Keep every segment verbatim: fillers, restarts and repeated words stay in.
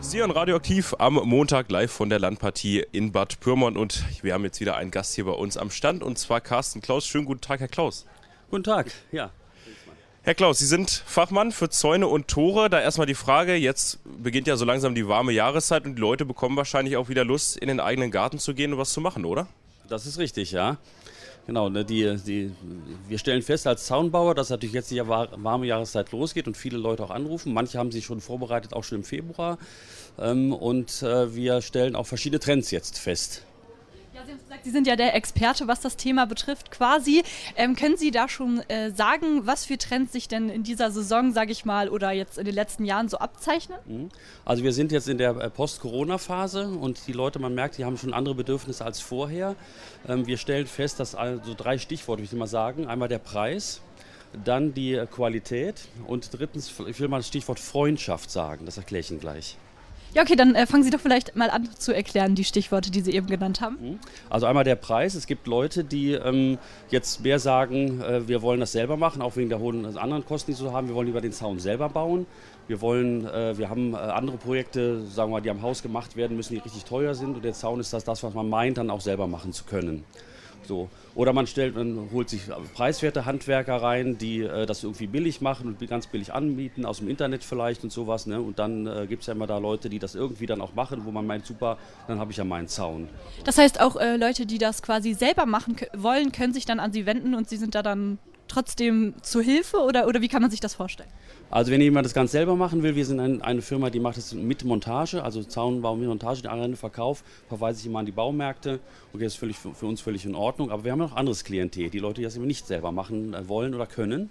Sie hören Radioaktiv am Montag live von der Landpartie in Bad Pyrmont und wir haben jetzt wieder einen Gast hier bei uns am Stand und zwar Carsten Klaus. Schönen guten Tag, Herr Klaus. Guten Tag, ja. Herr Klaus, Sie sind Fachmann für Zäune und Tore. Da erstmal die Frage, jetzt beginnt ja so langsam die warme Jahreszeit und die Leute bekommen wahrscheinlich auch wieder Lust, in den eigenen Garten zu gehen und was zu machen, oder? Das ist richtig, ja. Genau, ne, die, die, wir stellen fest als Zaunbauer, dass natürlich jetzt die warme Jahreszeit losgeht und viele Leute auch anrufen. Manche haben sich schon vorbereitet, auch schon im Februar. Ähm, und äh, wir stellen auch verschiedene Trends jetzt fest. Ja, Sie haben gesagt, Sie sind ja der Experte, was das Thema betrifft quasi. Ähm, können Sie da schon äh, sagen, was für Trends sich denn in dieser Saison, sage ich mal, oder jetzt in den letzten Jahren so abzeichnen? Also wir sind jetzt in der Post-Corona-Phase und die Leute, man merkt, die haben schon andere Bedürfnisse als vorher. Ähm, wir stellen fest, dass also drei Stichworte, will ich mal sagen, einmal der Preis, dann die Qualität und drittens, ich will mal das Stichwort Freundschaft sagen, das erkläre ich Ihnen gleich. Ja, okay, dann äh, fangen Sie doch vielleicht mal an zu erklären, die Stichworte, die Sie eben genannt haben. Also einmal der Preis. Es gibt Leute, die ähm, jetzt mehr sagen, äh, wir wollen das selber machen, auch wegen der hohen also anderen Kosten, die sie so haben. Wir wollen lieber den Zaun selber bauen. Wir wollen, äh, wir haben äh, andere Projekte, sagen wir mal, die am Haus gemacht werden müssen, die richtig teuer sind. Und der Zaun ist das, das, was man meint, dann auch selber machen zu können. So. Oder man stellt, man holt sich preiswerte Handwerker rein, die äh, das irgendwie billig machen und ganz billig anbieten, aus dem Internet vielleicht und sowas. Ne? Und dann äh, gibt es ja immer da Leute, die das irgendwie dann auch machen, wo man meint, super, dann habe ich ja meinen Zaun. Das heißt, auch äh, Leute, die das quasi selber machen k- wollen, können sich dann an Sie wenden und Sie sind da dann trotzdem zur Hilfe oder, oder wie kann man sich das vorstellen? Also wenn jemand das ganz selber machen will, wir sind ein, eine Firma, die macht das mit Montage, also Zaunbau mit Montage, den anderen Verkauf, verweise ich immer an die Baumärkte. Okay, das ist völlig, für uns völlig in Ordnung, aber wir haben noch anderes Klientel, die Leute, die das eben nicht selber machen wollen oder können.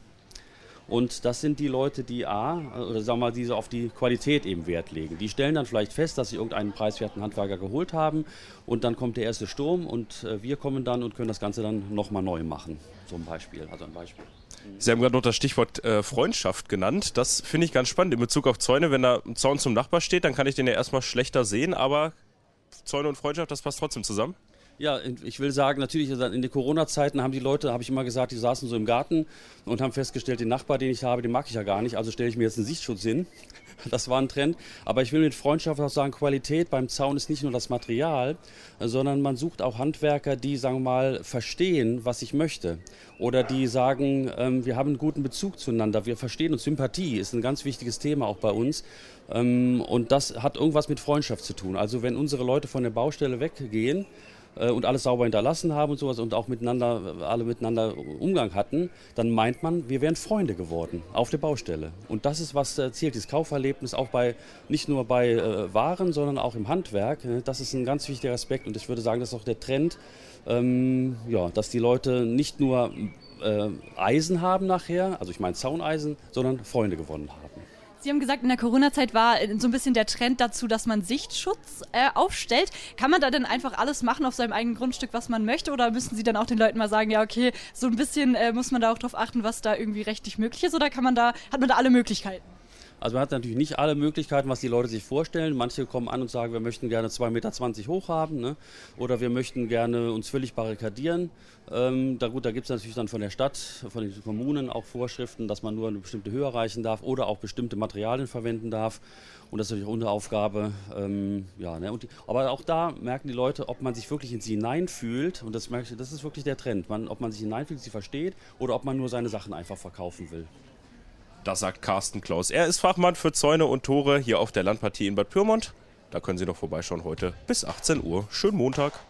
Und das sind die Leute, die A, oder sagen wir mal, die so auf die Qualität eben Wert legen. Die stellen dann vielleicht fest, dass sie irgendeinen preiswerten Handwerker geholt haben und dann kommt der erste Sturm und äh, wir kommen dann und können das Ganze dann nochmal neu machen, zum Beispiel, also ein Beispiel. Sie haben gerade noch das Stichwort äh, Freundschaft genannt. Das finde ich ganz spannend in Bezug auf Zäune. Wenn da ein Zaun zum Nachbar steht, dann kann ich den ja erstmal schlechter sehen, aber Zäune und Freundschaft, das passt trotzdem zusammen. Ja, ich will sagen, natürlich in den Corona-Zeiten haben die Leute, habe ich immer gesagt, die saßen so im Garten und haben festgestellt, den Nachbar, den ich habe, den mag ich ja gar nicht, also stelle ich mir jetzt einen Sichtschutz hin. Das war ein Trend. Aber ich will mit Freundschaft auch sagen, Qualität beim Zaun ist nicht nur das Material, sondern man sucht auch Handwerker, die, sagen wir mal, verstehen, was ich möchte. Oder die sagen, ähm, wir haben einen guten Bezug zueinander, wir verstehen uns. Sympathie ist ein ganz wichtiges Thema auch bei uns. Ähm, und das hat irgendwas mit Freundschaft zu tun. Also wenn unsere Leute von der Baustelle weggehen, und alles sauber hinterlassen haben und sowas und auch miteinander, alle miteinander Umgang hatten, dann meint man, wir wären Freunde geworden auf der Baustelle. Und das ist, was zählt, dieses Kauferlebnis auch bei, nicht nur bei äh, Waren, sondern auch im Handwerk. Das ist ein ganz wichtiger Aspekt und ich würde sagen, das ist auch der Trend, ähm, ja, dass die Leute nicht nur äh, Eisen haben nachher, also ich meine Zauneisen, sondern Freunde gewonnen haben. Sie haben gesagt, in der Corona-Zeit war so ein bisschen der Trend dazu, dass man Sichtschutz äh, aufstellt. Kann man da denn einfach alles machen auf seinem eigenen Grundstück, was man möchte? Oder müssen Sie dann auch den Leuten mal sagen, ja okay, so ein bisschen äh, muss man da auch drauf achten, was da irgendwie rechtlich möglich ist? Oder kann man da, hat man da alle Möglichkeiten? Also man hat natürlich nicht alle Möglichkeiten, was die Leute sich vorstellen. Manche kommen an und sagen, wir möchten gerne zwei Meter zwanzig hoch haben, ne? Oder wir möchten gerne uns völlig barrikadieren. Ähm, da gut, da gibt es natürlich dann von der Stadt, von den Kommunen auch Vorschriften, dass man nur eine bestimmte Höhe erreichen darf oder auch bestimmte Materialien verwenden darf. Und das ist natürlich unsere Aufgabe. Ähm, ja, ne? Und die, aber auch da merken die Leute, ob man sich wirklich in sie hineinfühlt. Und das, merke ich, das ist wirklich der Trend. Man, ob man sich hineinfühlt, sie versteht oder ob man nur seine Sachen einfach verkaufen will. Das sagt Carsten Klaus. Er ist Fachmann für Zäune und Tore hier auf der Landpartie in Bad Pyrmont. Da können Sie noch vorbeischauen heute bis achtzehn Uhr. Schönen Montag.